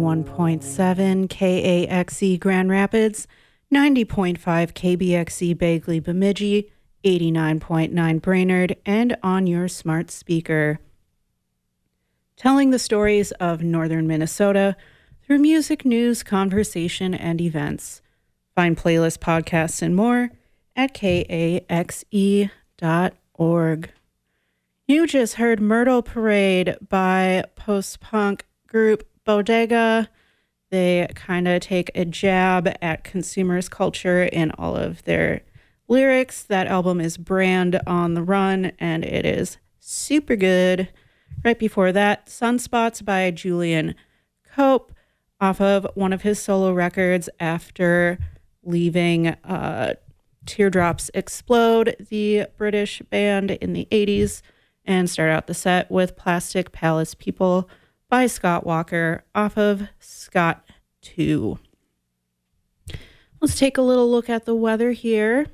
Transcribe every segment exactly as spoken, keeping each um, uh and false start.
one point seven K A X E Grand Rapids, ninety point five K B X E Bagley Bemidji, eighty-nine point nine Brainerd, and on your smart speaker. Telling the stories of northern Minnesota through music, news, conversation, and events. Find playlists, podcasts, and more at K A X E dot org. You just heard Myrtle Parade by post-punk group Bodega. They kind of take a jab at consumers' culture in all of their lyrics. That album is Brand on the Run, and it is super good. Right before that, Sunspots by Julian Cope, off of one of his solo records after leaving uh, Teardrops Explode, the British band in the eighties, and start out the set with Plastic Palace People by Scott Walker off of Scott two. Let's take a little look at the weather here.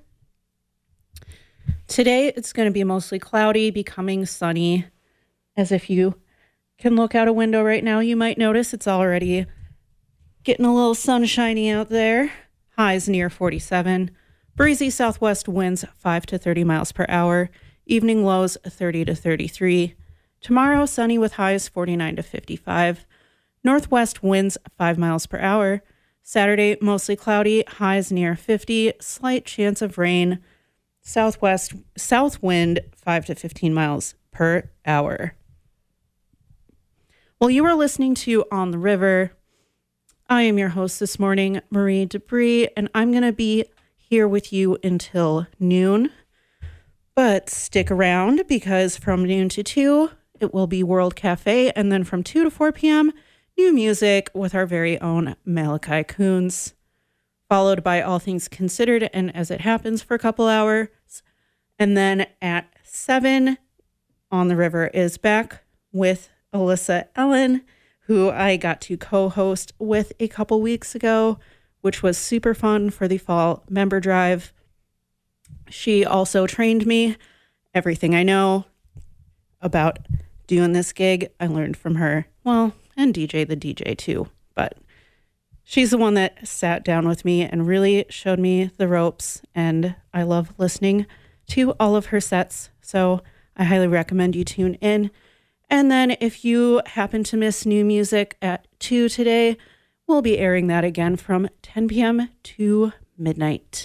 Today, it's going to be mostly cloudy, becoming sunny. As if you can look out a window right now, you might notice it's already getting a little sunshiny out there. Highs near forty-seven. Breezy southwest winds five to thirty miles per hour. Evening lows thirty to thirty-three. Tomorrow, sunny with highs forty-nine to fifty-five. Northwest winds five miles per hour. Saturday, mostly cloudy, highs near fifty. Slight chance of rain. Southwest south wind five to fifteen miles per hour. Well, you are listening to On the River. I am your host this morning, Marie Debris, and I'm going to be here with you until noon. But stick around, because from noon to two, it will be World Cafe, and then from two to four p.m., new music with our very own Malachi Coons, followed by All Things Considered and As It Happens for a couple hours. And then at seven, On the River is back with Alyssa Ellen, who I got to co-host with a couple weeks ago, which was super fun for the fall member drive. She also trained me everything I know about doing this gig. I learned from her, well, and D J the D J too, but she's the one that sat down with me and really showed me the ropes, and I love listening to all of her sets, so I highly recommend you tune in. And then if you happen to miss new music at two today, we'll be airing that again from ten p.m. to midnight.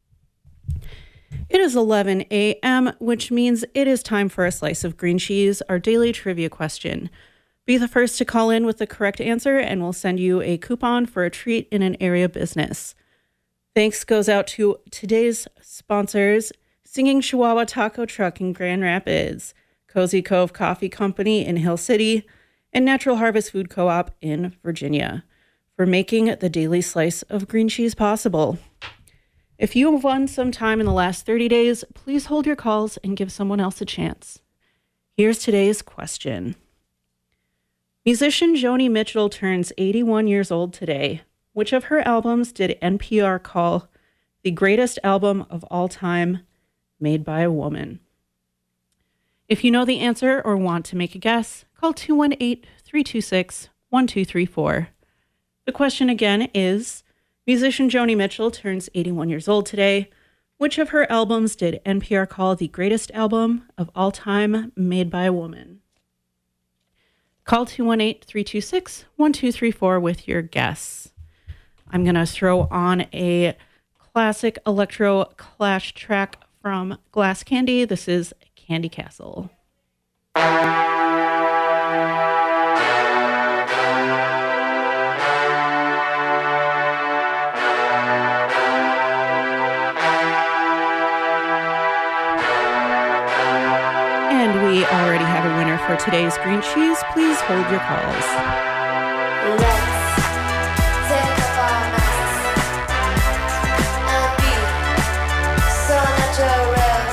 It is eleven a.m., which means it is time for a slice of green cheese, our daily trivia question. Be the first to call in with the correct answer, and we'll send you a coupon for a treat in an area business. Thanks goes out to today's sponsors, Singing Chihuahua Taco Truck in Grand Rapids, Cozy Cove Coffee Company in Hill City, and Natural Harvest Food Co-op in Virginia, for making the daily slice of green cheese possible. If you have won some time in the last thirty days, please hold your calls and give someone else a chance. Here's today's question. Musician Joni Mitchell turns eighty-one years old today. Which of her albums did N P R call the greatest album of all time made by a woman? If you know the answer or want to make a guess, call two one eight, three two six, one two three four. The question again is, musician Joni Mitchell turns eighty-one years old today. Which of her albums did N P R call the greatest album of all time made by a woman? Call two one eight, three two six, one two three four with your guess. I'm going to throw on a classic electro clash track from Glass Candy. This is Candy Castle. And we already have a winner for today's green cheese. Please hold your calls. Let's take off our masks and be so natural.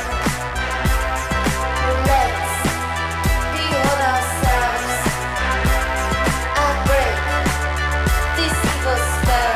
Let's behold ourselves and break this evil spell.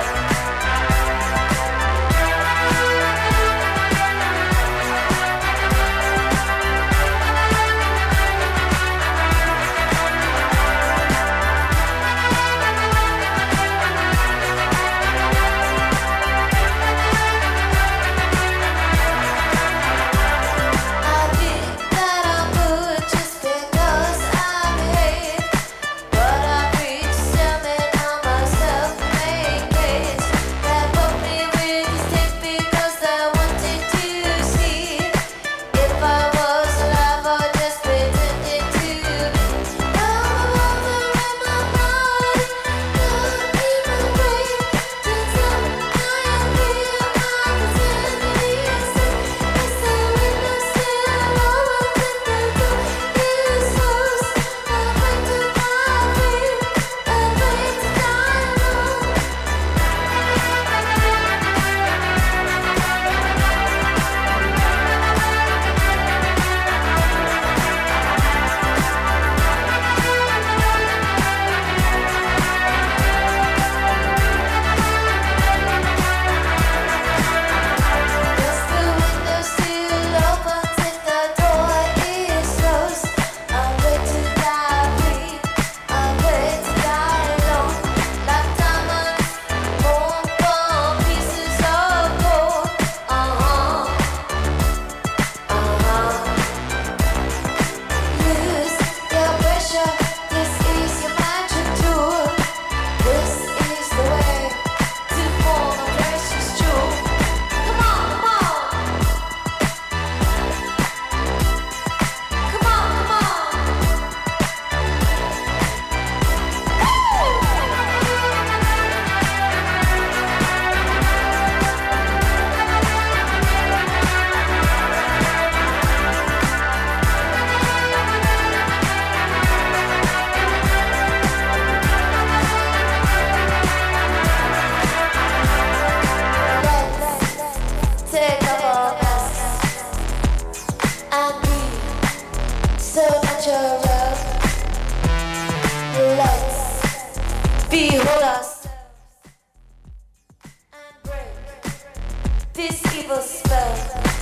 this evil spell.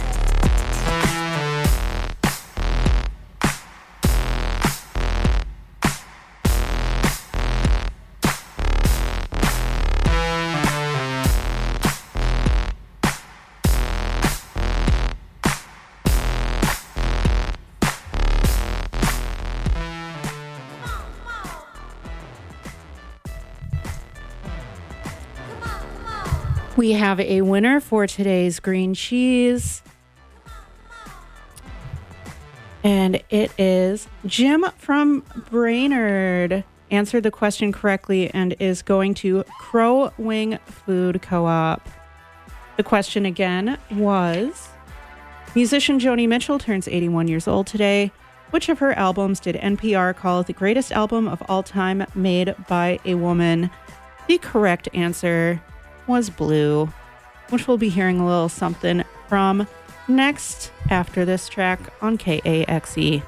We have a winner for today's green cheese. And it is Jim from Brainerd. Answered the question correctly and is going to Crow Wing Food Co-op. The question again was, musician Joni Mitchell turns eighty-one years old today. Which of her albums did N P R call the greatest album of all time made by a woman? The correct answer was Blue, which we'll be hearing a little something from next after this track on K A X E.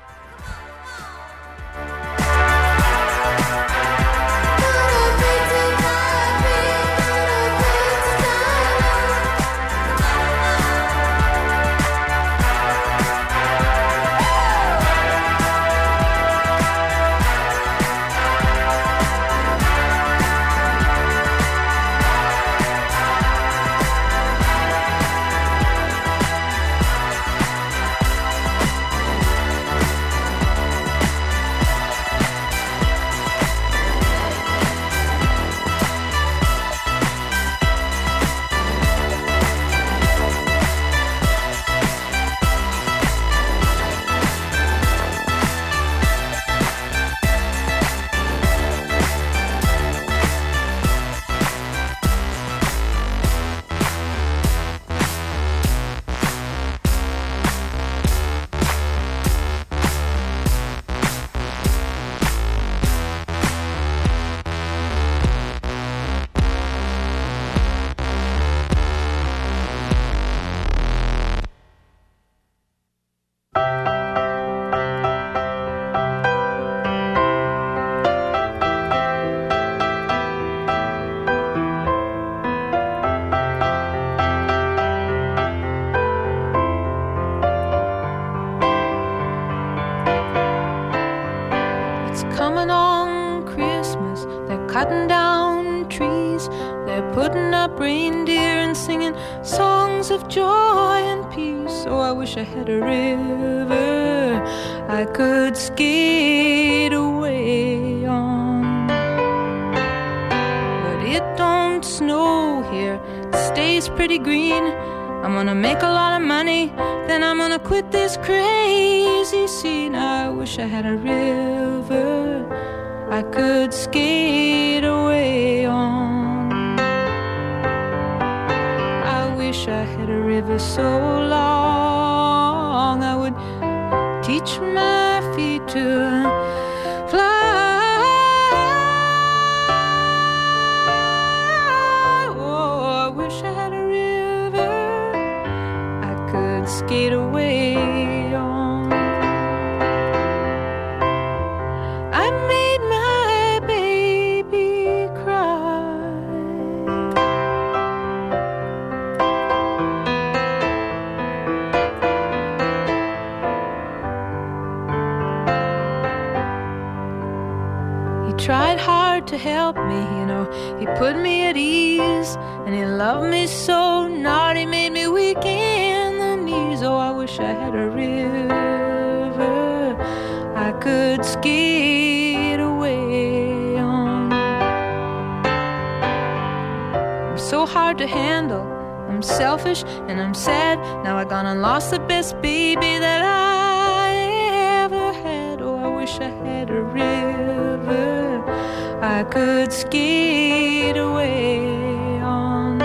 Coming on Christmas, they're cutting down trees, they're putting up reindeer and singing songs of joy and peace. Oh, I wish I had a river I could skate away on. But it don't snow here, it stays pretty green. I'm gonna make a lot of money, then I'm gonna quit this crazy scene. I wish I had a river I could skate away on. I wish I had a river so long I would teach my feet to fly. Oh, I wish I had a river I could skate away on. I made my baby cry. He tried hard to help me, you know. He put me at ease, and he loved me so. Not he made me weak in the knees. Oh, I wish I had a river I could skate away on. I'm so hard to handle, I'm selfish and I'm sad. Now I gone and lost the best baby that I ever had. Oh, I wish I had a river I could skate away on.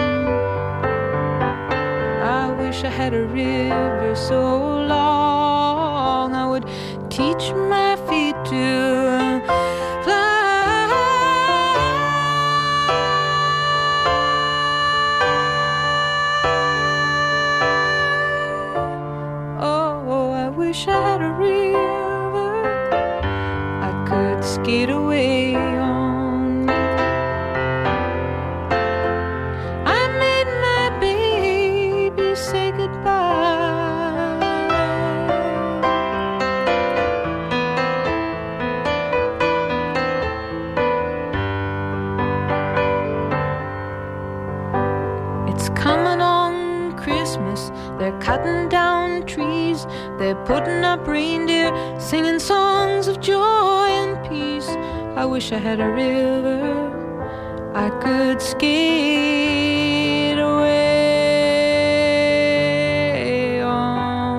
I wish I had a river so long I would teach my feet to fly. Oh, I wish I had a river I could skate away on. I made my baby Christmas. They're cutting down trees, they're putting up reindeer, singing songs of joy and peace. I wish I had a river I could skate away on.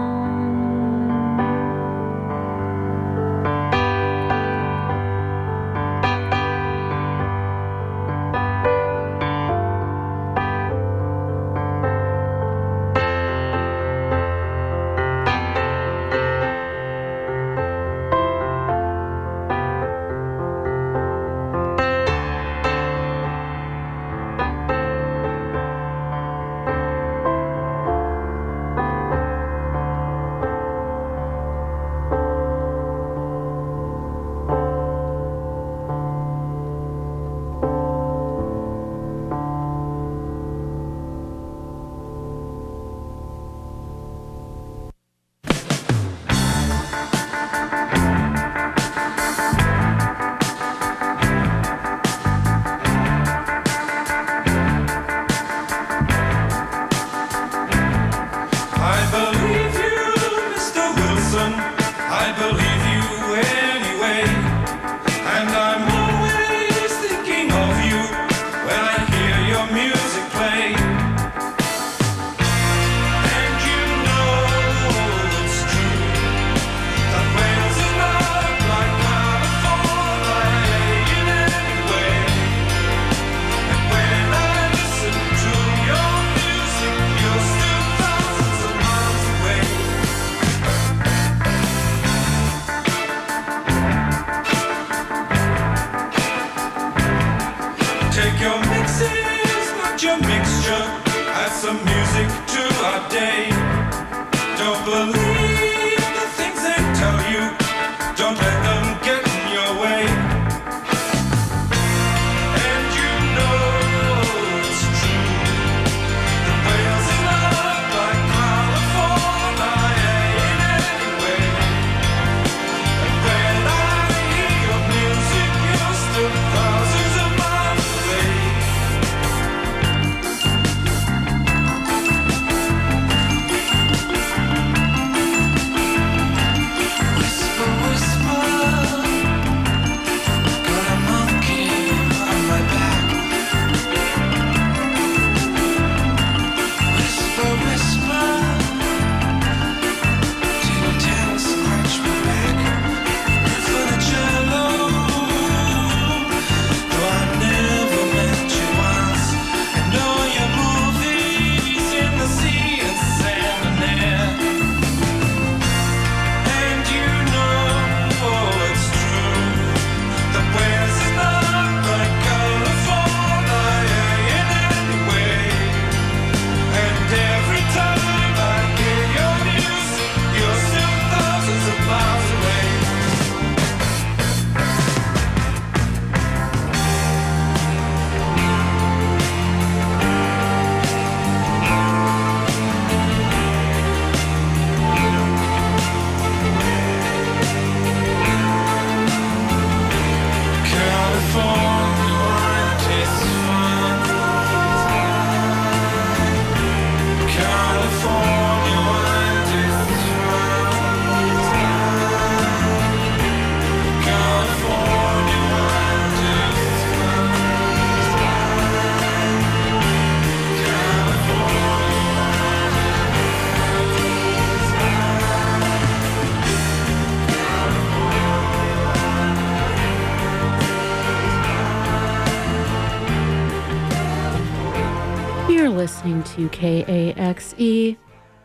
Listening to K A X E,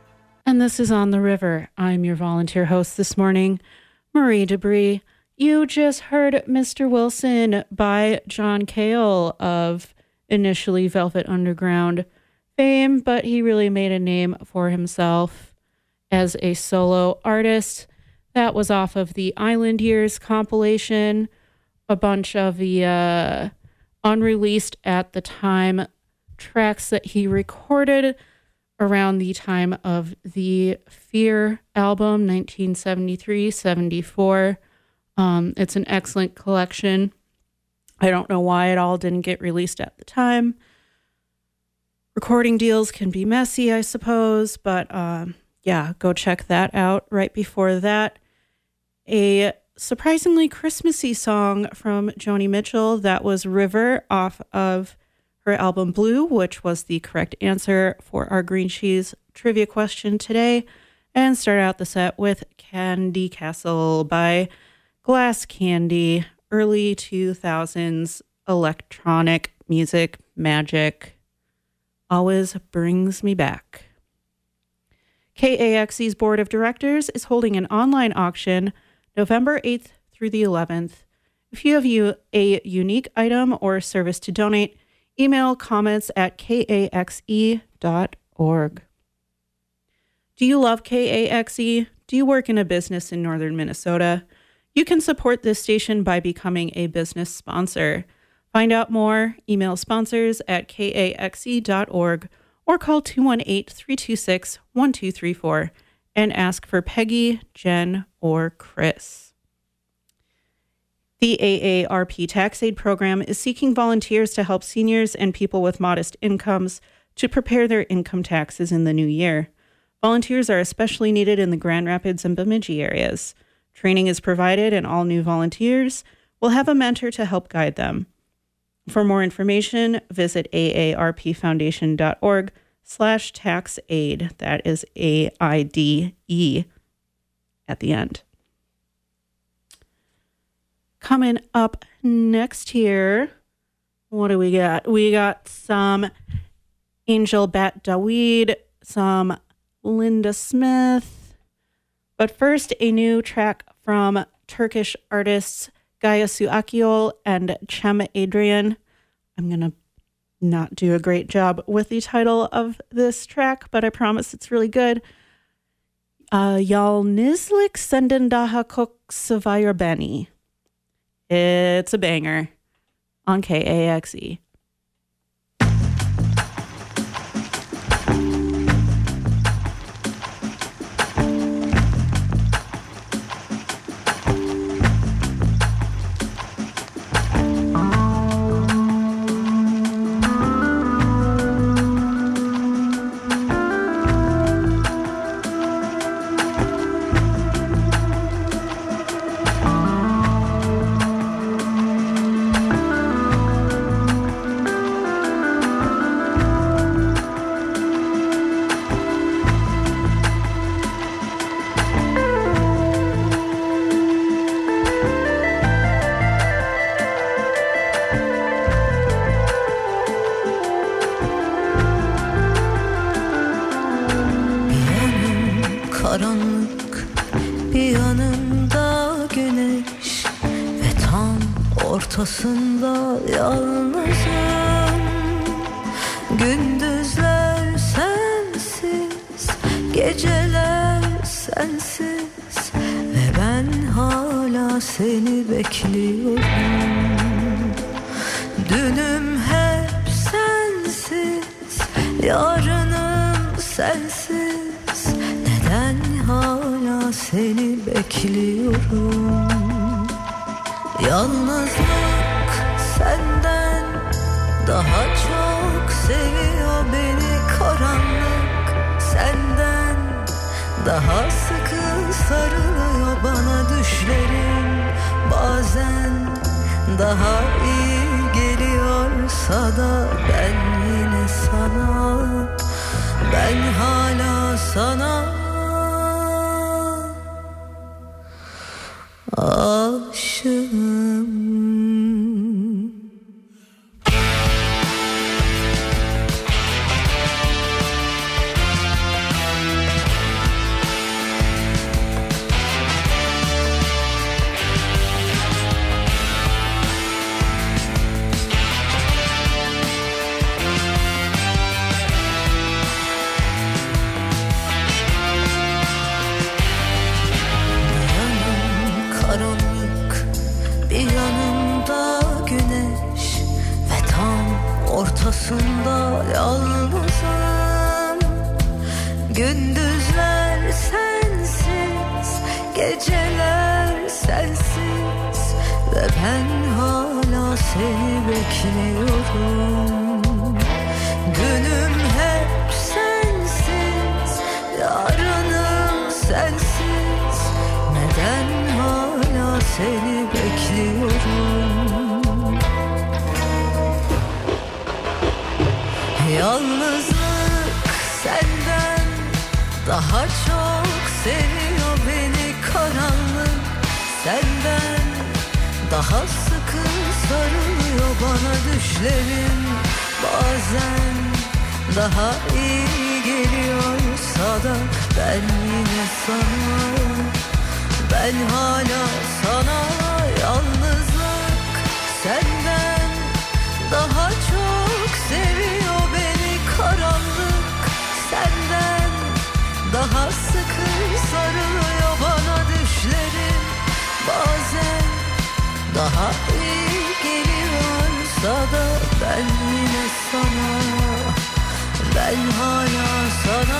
and this is On the River. I'm your volunteer host this morning, Marie Debris. You just heard Mister Wilson by John Cale of initially Velvet Underground fame, but he really made a name for himself as a solo artist. That was off of the Island Years compilation, a bunch of the uh, unreleased at the time tracks that he recorded around the time of the Fear album, nineteen seventy-three seventy-four. Um, it's an excellent collection. I don't know why it all didn't get released at the time. Recording deals can be messy, I suppose, but um, yeah, go check that out. Right before that, a surprisingly Christmassy song from Joni Mitchell. That was River off of her album Blue, which was the correct answer for our green cheese trivia question today. And start out the set with Candy Castle by Glass Candy, early two thousands electronic music magic. Always brings me back. K A X E's board of directors is holding an online auction November eighth through the eleventh. If you have you a unique item or service to donate, email comments at k a x e dot org. Do you love K A X E? Do you work in a business in northern Minnesota? You can support this station by becoming a business sponsor. Find out more, email sponsors at k a x e dot org or call two one eight, three two six, one two three four and ask for Peggy, Jen, or Chris. The A A R P Tax Aid Program is seeking volunteers to help seniors and people with modest incomes to prepare their income taxes in the new year. Volunteers are especially needed in the Grand Rapids and Bemidji areas. Training is provided, and all new volunteers will have a mentor to help guide them. For more information, visit aarpfoundation.org slash tax aid. That is A I D E at the end. Coming up next here, what do we got? We got some Angel Bat Dawid, some Linda Smith. But first, a new track from Turkish artists Gayasu Akyol and Cem Adrian. I'm going to not do a great job with the title of this track, but I promise it's really good. Uh, Yalnızlık Senden Daha Çok Seviyor Beni. It's a banger on K A X E. Karanlık bir yanında güneş ve tam ortasında yalnızım. Gündüzler sensiz, geceler sensiz ve ben hala seni bekliyorum. Dünüm hep sensiz, yarınım sensiz. Neden hala seni bekliyorum? Yalnızlık senden daha çok seviyor beni. Karanlık senden daha sıkı sarılıyor bana. Düşlerin bazen daha iyi geliyorsa da ben yine sana, ben hala sana aşığım. Ortasında yalnızım. Gündüzler sensiz, geceler sensiz ve ben hala seni bekliyorum. Günüm seni bekliyorum. Yalnızlık senden daha çok seviyor beni, karanlık senden daha sıkı sarılıyor bana düşlerin. Bazen daha iyi geliyorsa da ben yine sana, ben hala sana. Yalnızlık senden daha çok seviyor beni, karanlık senden daha sıkı sarılıyor bana düşlerin. Bazen daha iyi geliyorsa da ben yine sana, ben hala sana.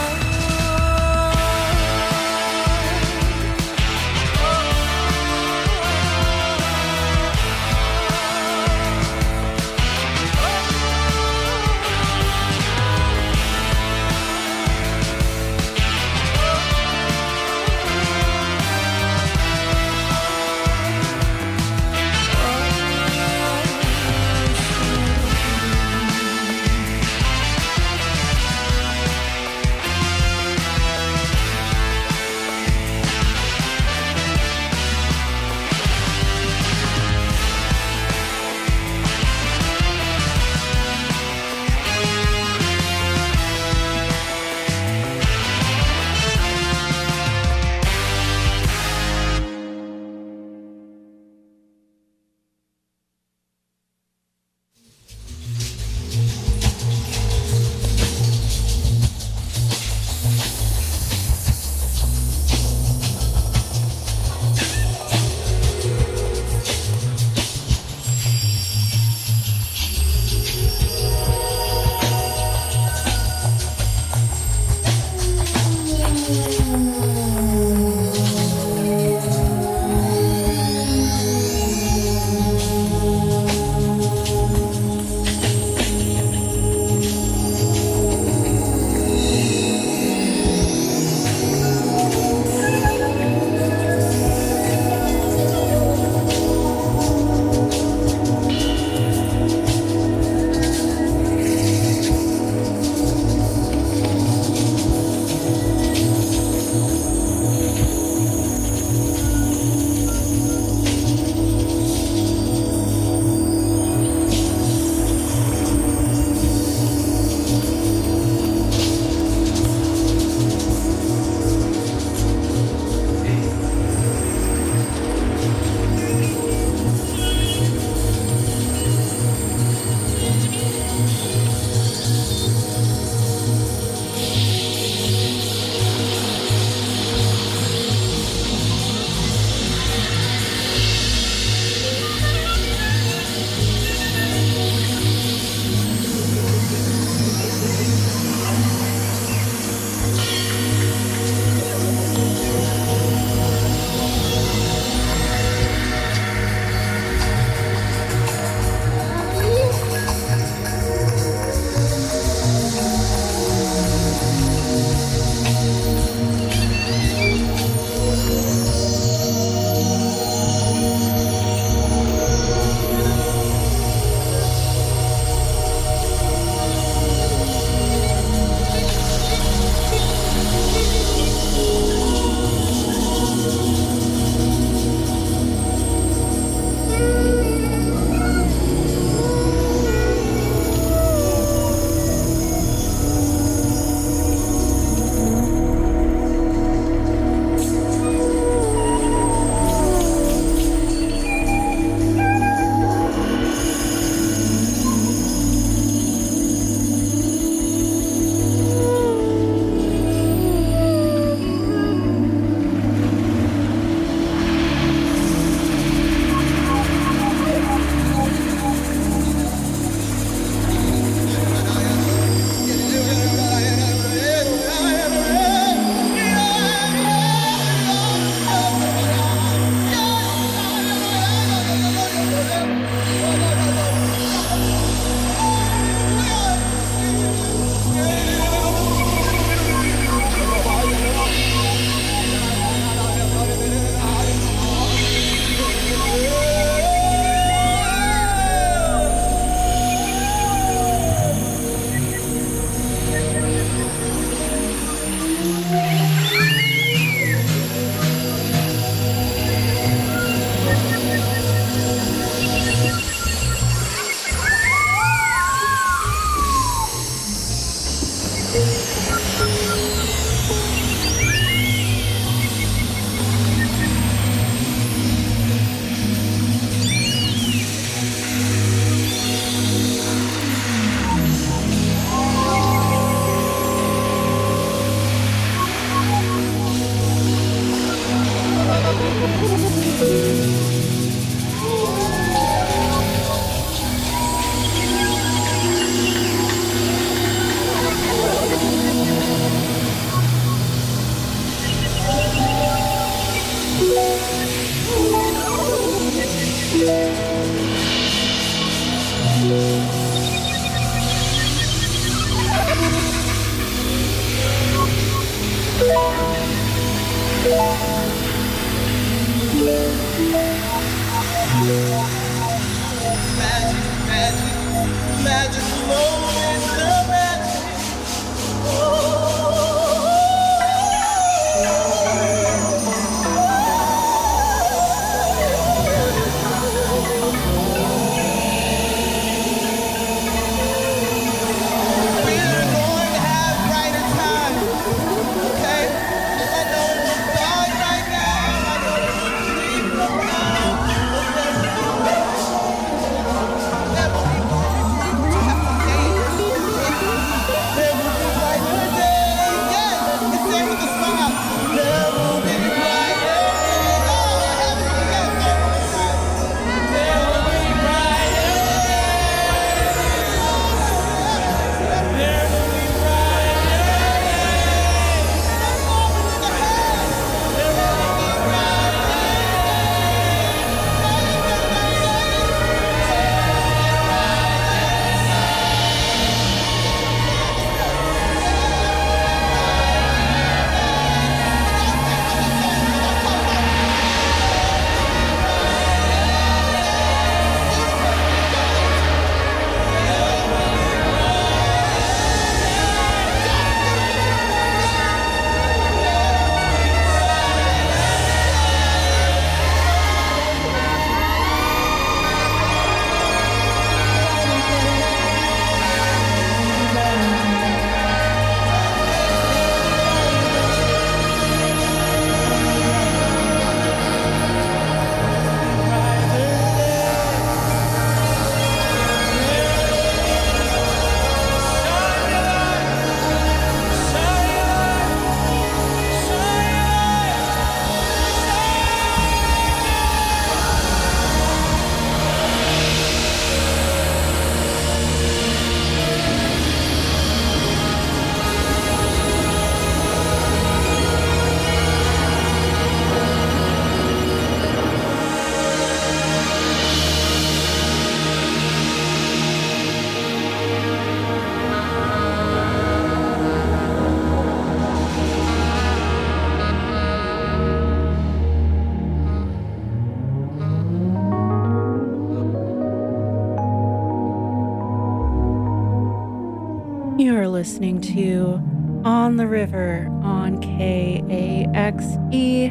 You're listening to On the River on K A X E.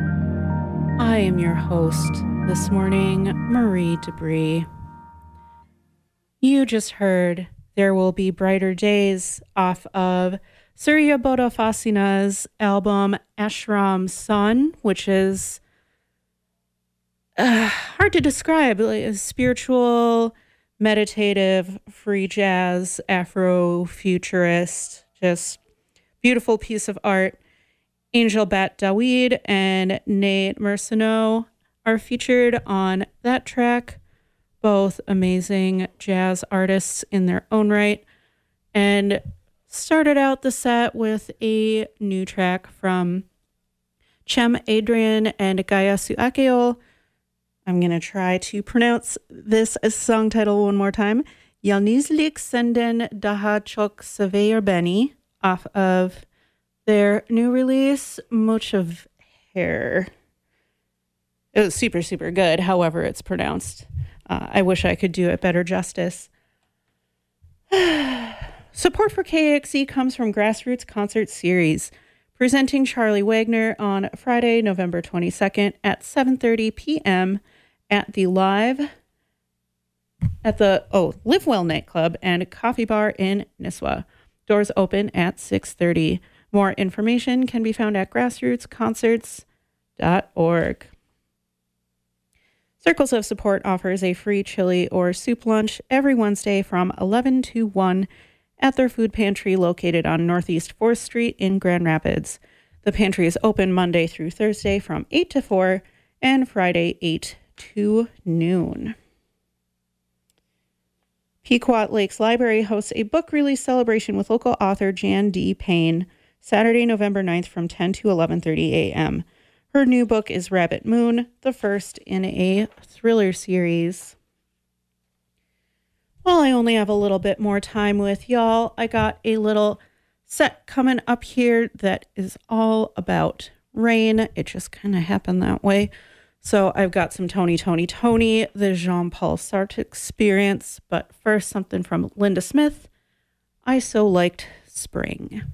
I am your host this morning, Marie Debris. You just heard There Will Be Brighter Days off of Surya Bodhafasina's album Ashram Sun, which is uh, hard to describe, like a spiritual, meditative, free jazz, Afro-futurist, just beautiful piece of art. Angel Bat Dawid and Nate Merceneau are featured on that track, both amazing jazz artists in their own right, and started out the set with a new track from Chem Adrian and Gaia Suakeo. I'm going to try to pronounce this song title one more time. Yanizlik Senden Daha Chok Saveyer Beni, off of their new release, Much of Hair. It was super, super good, however it's pronounced. Uh, I wish I could do it better justice. Support for K A X E comes from Grassroots Concert Series, presenting Charlie Wagner on Friday, November twenty-second at seven thirty p.m. at the Live at the oh Live Well nightclub and coffee bar in Nisswa. Doors open at six thirty. More information can be found at grassroots concerts dot org. Circles of Support offers a free chili or soup lunch every Wednesday from eleven to one at their food pantry located on Northeast fourth Street in Grand Rapids. The pantry is open Monday through Thursday from eight to four and Friday eight to noon. Pequot Lakes Library hosts a book release celebration with local author Jan D. Payne, Saturday, November ninth from ten to eleven thirty a.m. Her new book is Rabbit Moon, the first in a thriller series. Well, I only have a little bit more time with y'all. I got a little set coming up here that is all about rain. It just kind of happened that way. So I've got some Tony, Tony, Tony, the Jean-Paul Sartre experience. But first, something from Linda Smith. I So Liked Spring.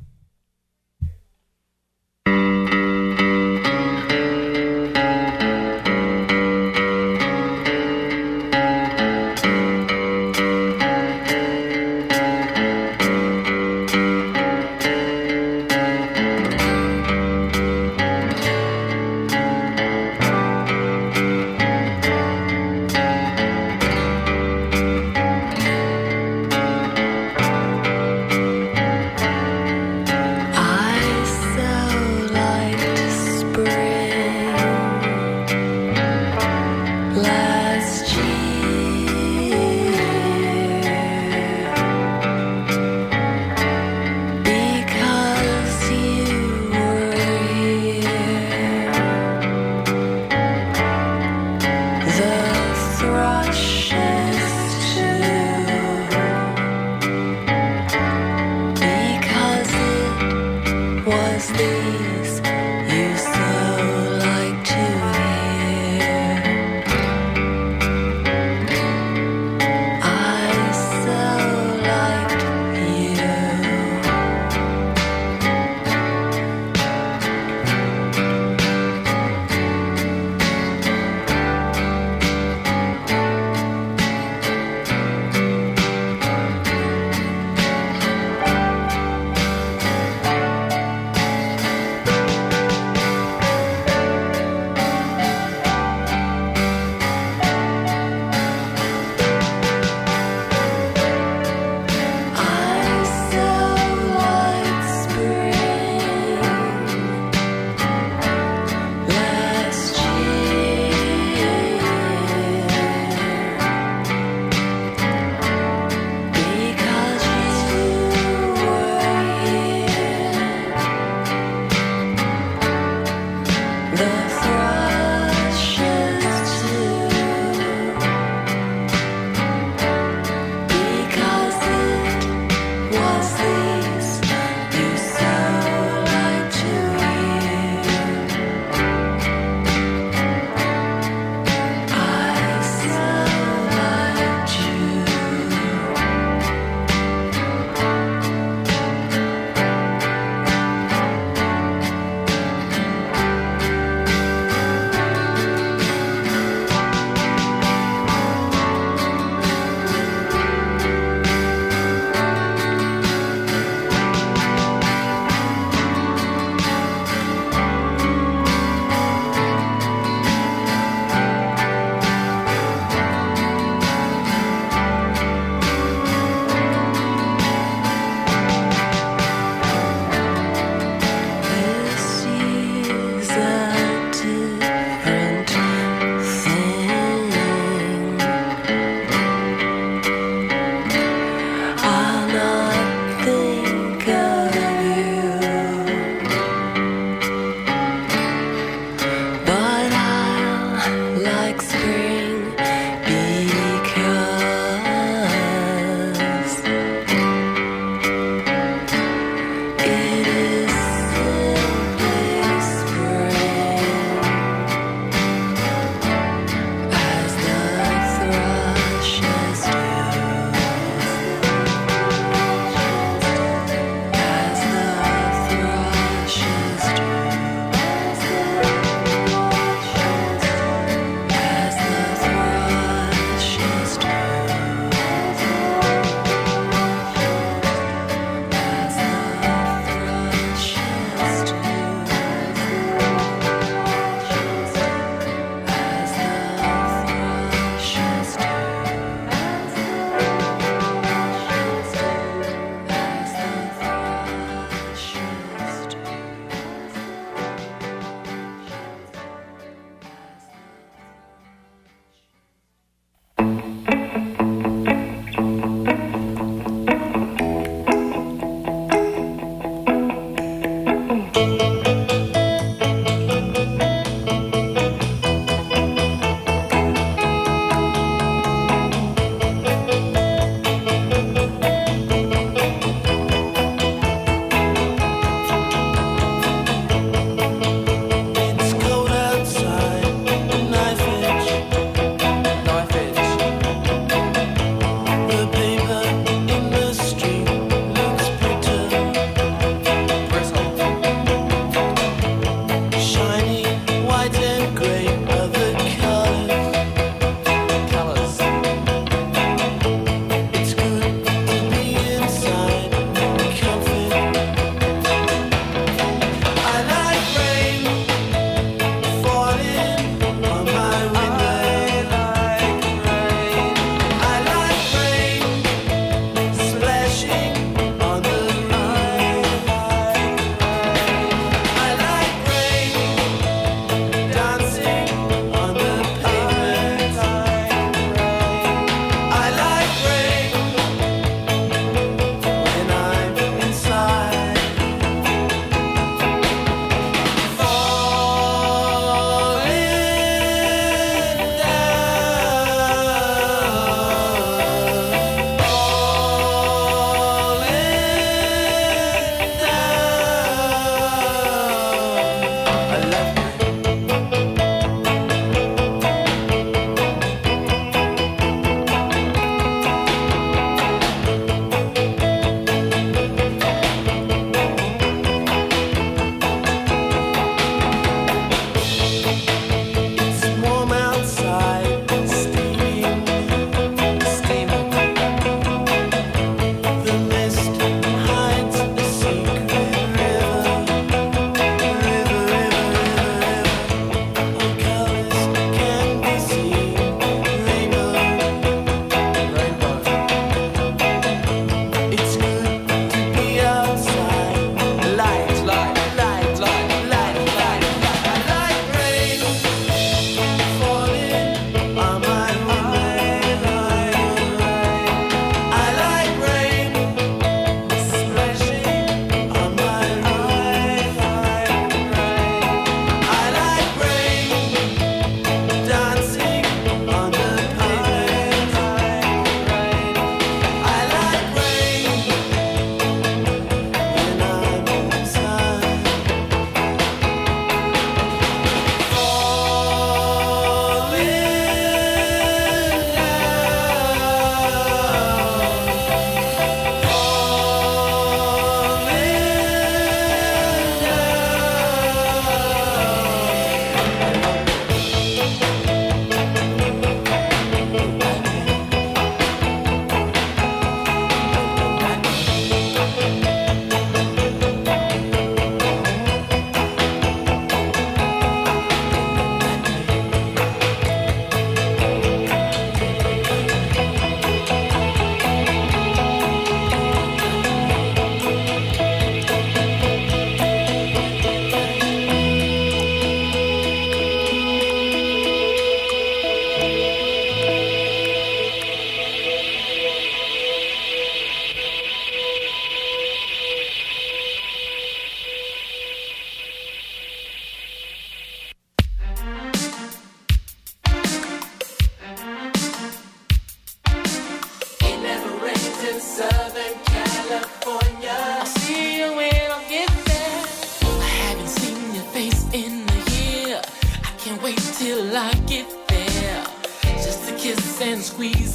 Thank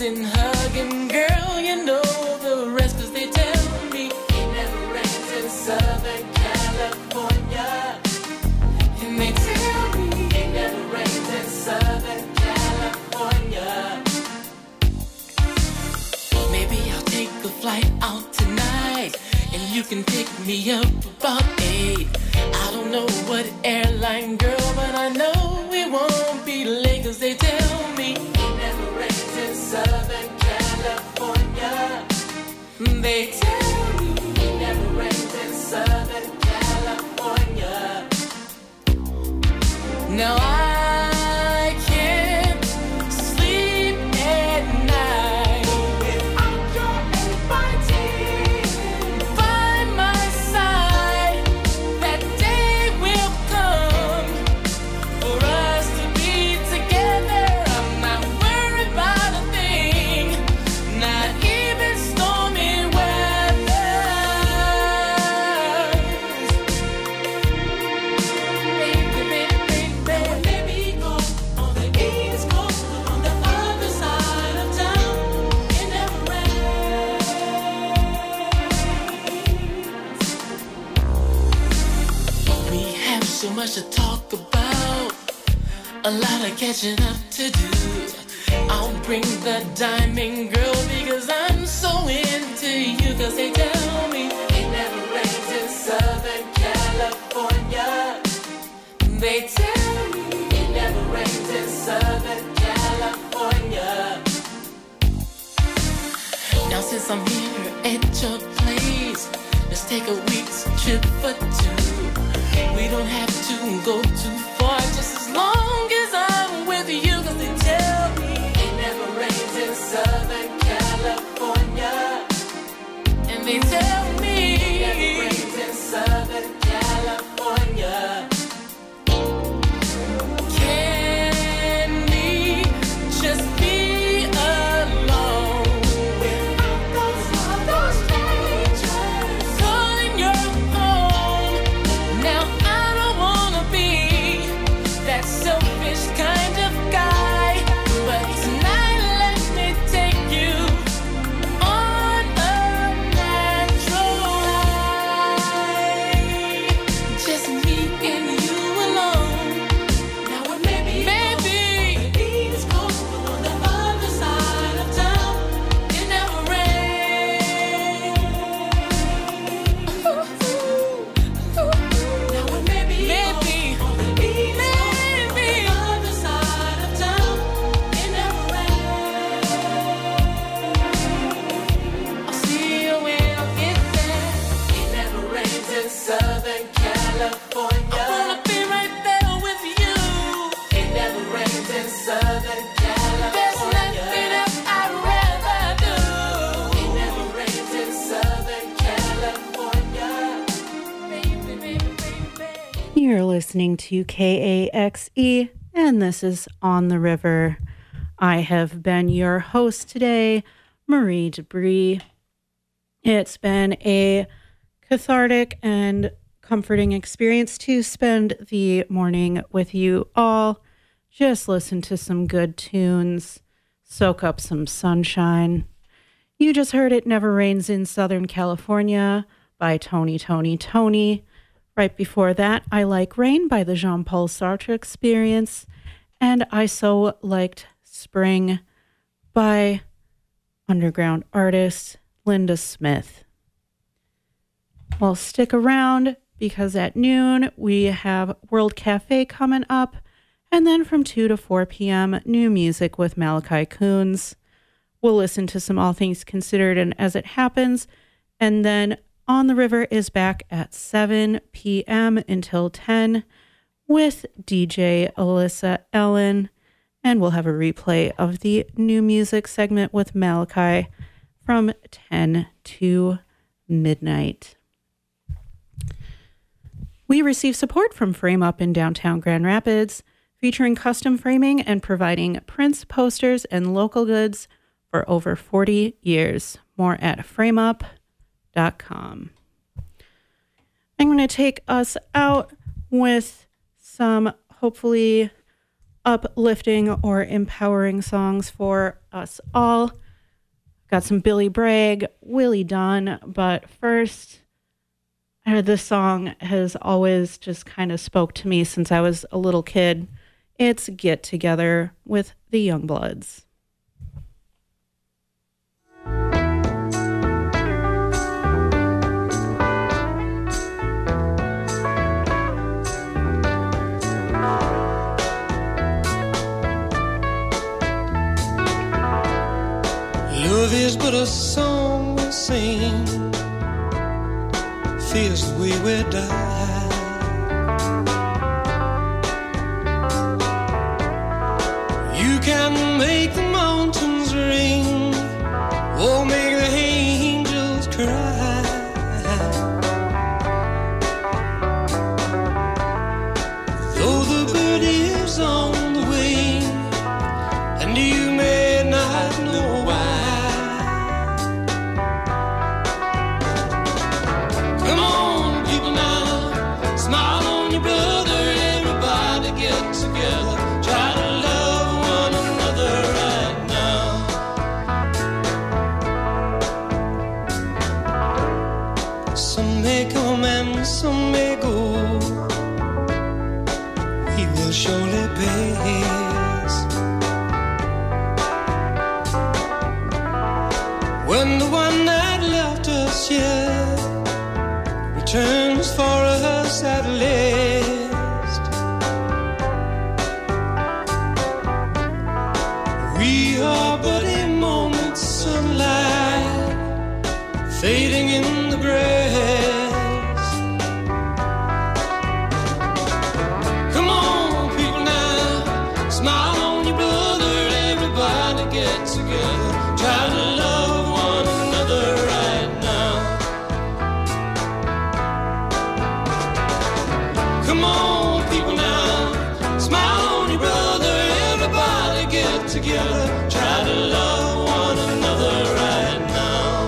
and hugging, girl, you know the rest, 'cause they tell me it never rains in Southern California. And they tell me it never rains in Southern California. Maybe I'll take a flight out tonight, and you can pick me up about eight. I don't know what airline, girl, but I know we won't be late, 'cause they tell me it never rains in Southern California. They tell me it never rains in Southern California. Now I can't sleep at night without your inviting by my side. That day will come for us to be together. I'm not worried about a thing, not even stormy weather. Baby, baby, baby, baby, go on the East Coast, on the other side of town. It never rains. We have so much to talk about, a lot of catching up to do. I'll bring the diamond, girl, because I'm so into you. 'Cause they tell me it never rains in Southern California. They tell me it never rains in Southern California. Now since I'm here at your place, let's take a week's trip for two. We don't have to go too far, just as long as I'm with you. 'Cause they tell me it never rains in Southern California. And they tell me it never rains in Southern California. Can we just be alone without those other strangers calling your home? Now I don't wanna be that selfish kind of guy, but tonight let me take you on a natural high. Just me and you alone. Now it may be maybe the East Coast, on the other side of town. It never rains. Now it may be maybe on the East Coast, on the other side of town. It never rains. I'll see you when I get there. It never rains in Southern California. I wanna be right there with you. It never rains in Southern California. There's nothing else I'd rather do. It never rains in Southern California. Baby, baby, baby. You're listening to K A X E, and this is On the River. I have been your host today, Marie Debris. It's been a cathartic and comforting experience to spend the morning with you all. Just listen to some good tunes, soak up some sunshine. You just heard It Never Rains in Southern California by Tony, Tony, Tony. Right before that, I Like Rain by the Jean-Paul Sartre Experience. And I So Liked Spring by underground artist Linda Smith. Well, stick around, because at noon we have World Cafe coming up, and then from two to four p.m., new music with Malachi Coons. We'll listen to some All Things Considered and As It Happens, and then On the River is back at seven p.m. until ten with D J Alyssa Ellen, and we'll have a replay of the new music segment with Malachi from ten to midnight. We receive support from Frame Up in downtown Grand Rapids, featuring custom framing and providing prints, posters, and local goods for over forty years. More at frame up dot com. I'm going to take us out with some hopefully uplifting or empowering songs for us all. Got some Billy Bragg, Willie Dunn, but first, uh, this song has always just kind of spoke to me since I was a little kid. It's Get Together with the Youngbloods. Love is but a song we sing, feels the way we die. You can make the mountains ring, or make the angels cry. Though the bird is on the wing, and you may not know why. Some may go, we will surely pass. When the one that left us here returns for us at last, we are but a moment's sunlight fading in the grass. Together, try to love one another right now.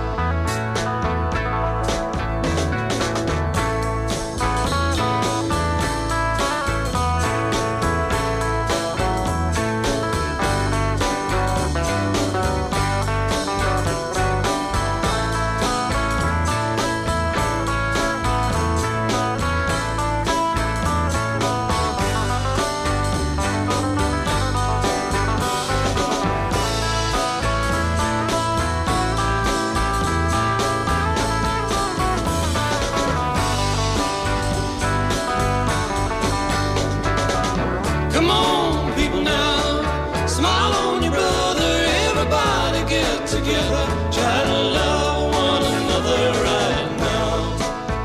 Together, try to love one another right now.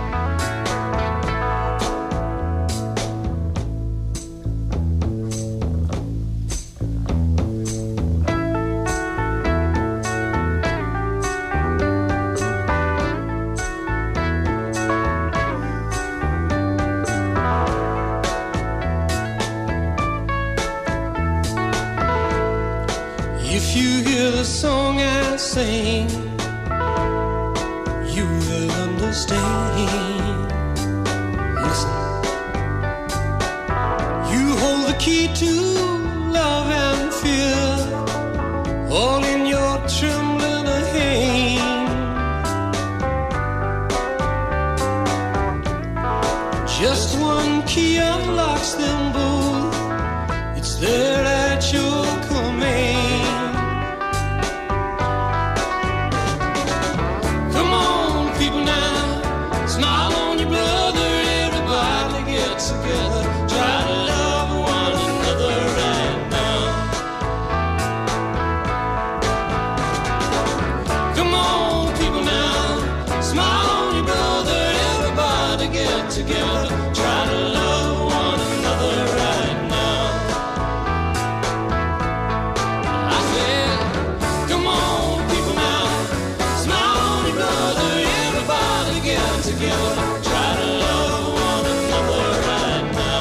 If you hear the song I sing, you will understand. Listen, you hold the key to love and fear, all in your trembling hand. Just one key unlocks them both. It's there at your command. Together, try to love one another right now. Come on, people now, smile on your brother. Everybody get together, try to love one another right now. I said, come on, people now, smile on your brother. Everybody get together, try to love one another right now.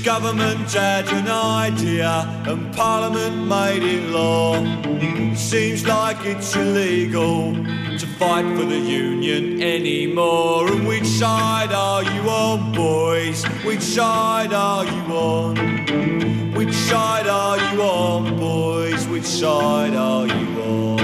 government had an idea and Parliament made it law. It seems like it's illegal to fight for the union anymore. And which side are you on, boys? Which side are you on? Which side are you on, boys? Which side are you on?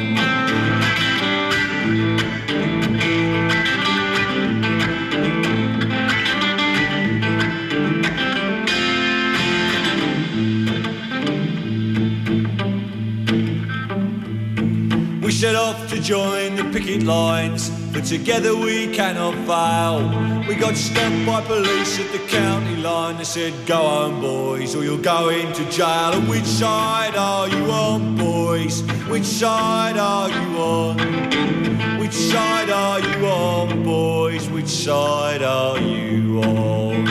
We set off to join the picket lines, but together we cannot fail. We got stopped by police at the county line. They said, go home, boys, or you'll go into jail. And which side are you on, boys? Which side are you on? Which side are you on, boys? Which side are you on?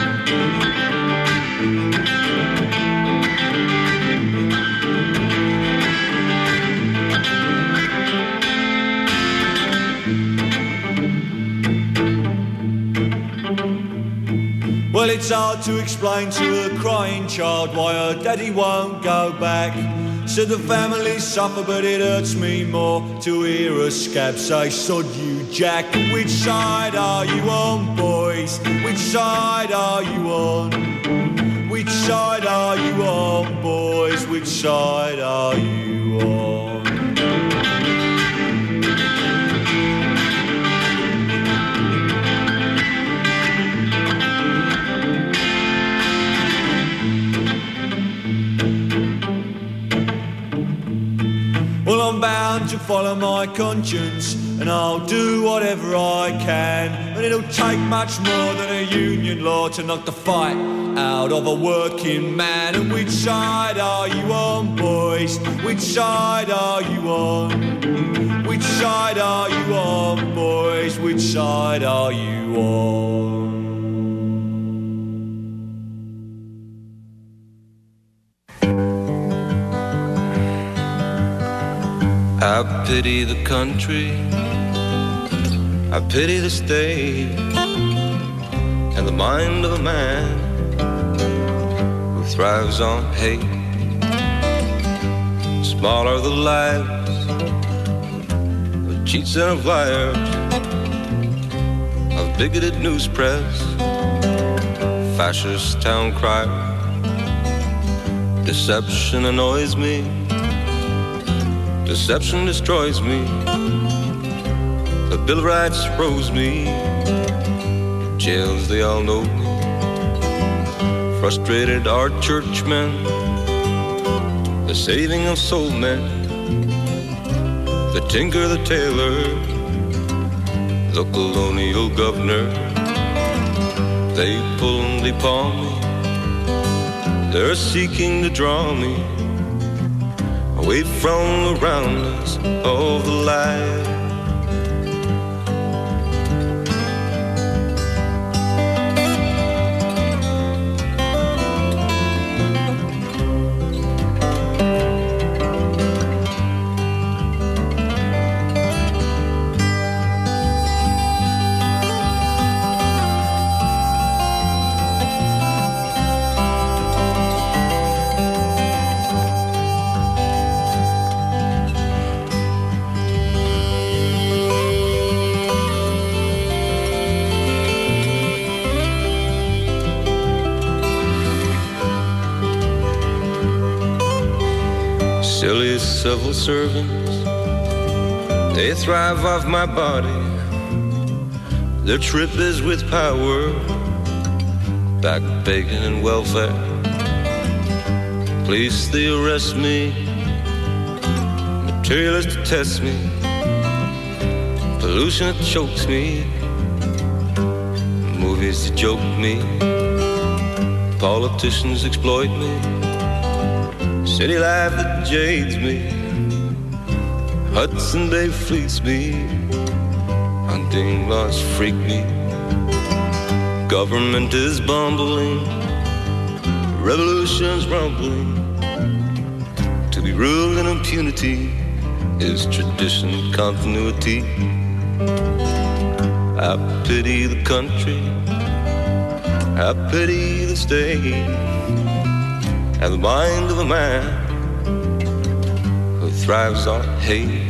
Well, it's hard to explain to a crying child why her daddy won't go back. Said the family suffer, but it hurts me more to hear a scab say, sod you, Jack. Which side are you on, boys? Which side are you on? Which side are you on, boys? Which side are you on? Well, I'm bound to follow my conscience, and I'll do whatever I can. And it'll take much more than a union law to knock the fight out of a working man. And which side are you on, boys? Which side are you on? Which side are you on, boys? Which side are you on? I pity the country, I pity the state, and the mind of a man who thrives on hate. Small are the lives of cheats and of liars, of bigoted news press, fascist town crier. Deception annoys me, deception destroys me. The Bill of Rights froze me. Jails, they all know me. Frustrated are churchmen, the saving of soul men, the tinker, the tailor, the colonial governor. They pull and they paw me. They're seeking to draw me away from the roundness of the light. Silly civil servants, they thrive off my body. Their trip is with power, back bacon and welfare. Police, they arrest me. Materialists test me. Pollution, it chokes me. Movies, they joke me. Politicians exploit me. City life that jades me. Hudson Bay fleets me. Hunting laws freak me. Government is bumbling. Revolution's rumbling. To be ruled in impunity is tradition, continuity. I pity the country, have pity the state and the mind of a man who thrives on hate.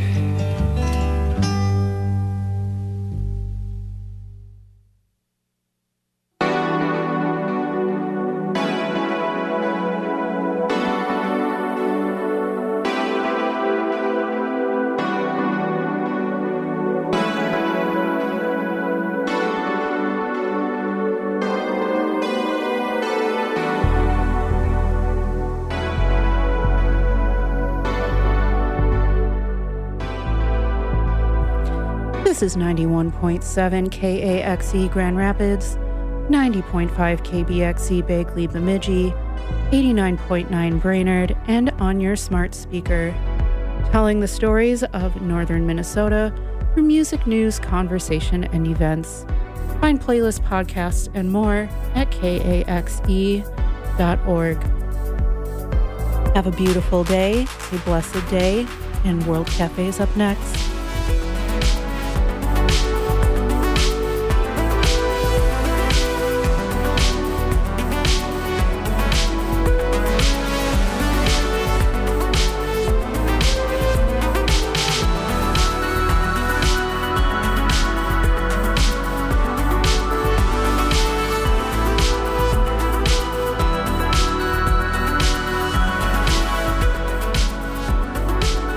This is ninety-one point seven K A X E Grand Rapids, ninety point five K B X E Bagley Bemidji, eighty-nine point nine Brainerd, and on your smart speaker, telling the stories of northern Minnesota through music, news, conversation, and events. Find playlists, podcasts, and more at K A X E dot org. Have a beautiful day, a blessed day, and World Cafe is up next.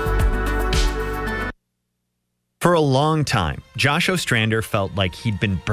For a long time, Josh Ostrander felt like he'd been